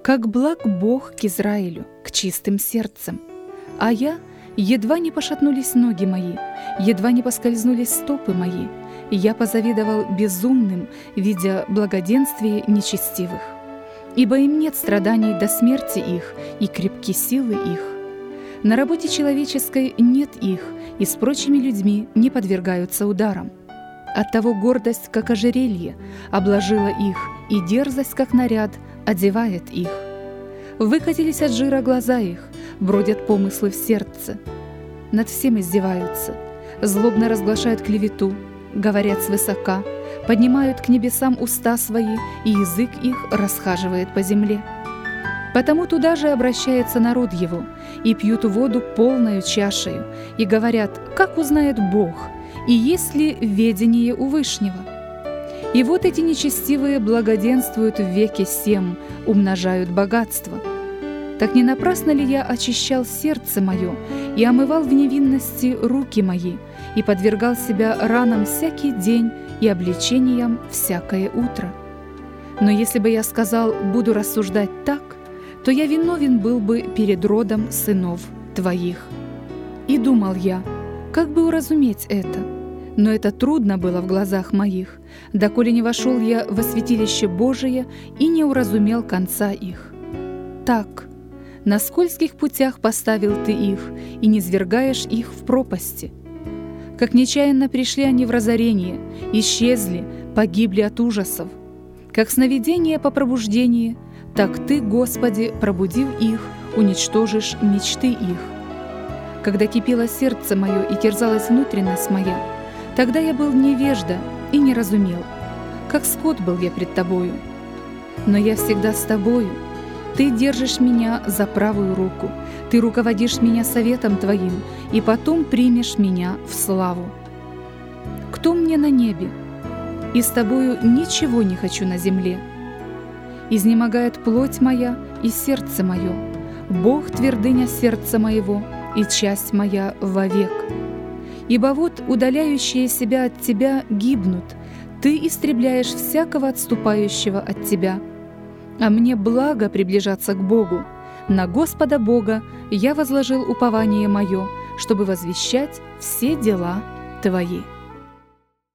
Как благ Бог к Израилю, к чистым сердцем. А я, едва не пошатнулись ноги мои, едва не поскользнулись стопы мои, я позавидовал безумным, видя благоденствие нечестивых. Ибо им нет страданий до смерти их, и крепки силы их. На работе человеческой нет их, и с прочими людьми не подвергаются ударам. Оттого гордость, как ожерелье, обложила их, и дерзость, как наряд, одевает их. Выкатились от жира глаза их, бродят помыслы в сердце. Над всем издеваются, злобно разглашают клевету, говорят свысока, поднимают к небесам уста свои, и язык их расхаживает по земле. Потому туда же обращается народ его, и пьют воду полною чашею, и говорят, как узнает Бог, и есть ли ведение у Вышнего. И вот эти нечестивые благоденствуют в веке сем, умножают богатство. Так не напрасно ли я очищал сердце мое и омывал в невинности руки мои, и подвергал себя ранам всякий день и обличениям всякое утро? Но если бы я сказал, буду рассуждать так, то я виновен был бы перед родом сынов твоих. И думал я, как бы уразуметь это? Но это трудно было в глазах моих, доколе не вошел я во святилище Божие и не уразумел конца их. Так, на скользких путях поставил ты их, и низвергаешь их в пропасти. Как нечаянно пришли они в разорение, исчезли, погибли от ужасов. Как сновидение по пробуждении, так ты, Господи, пробудив их, уничтожишь мечты их. Когда кипело сердце мое и терзалась внутренность моя, тогда я был невежда и не разумел, как скот был я пред тобою. Но я всегда с тобою, ты держишь меня за правую руку, ты руководишь меня советом твоим, и потом примешь меня в славу. Кто мне на небе? И с тобою ничего не хочу на земле. Изнемогает плоть моя и сердце мое, Бог твердыня сердца моего и часть моя вовек. Ибо вот удаляющие себя от тебя гибнут, ты истребляешь всякого отступающего от тебя. А мне благо приближаться к Богу. На Господа Бога я возложил упование мое, чтобы возвещать все дела твои.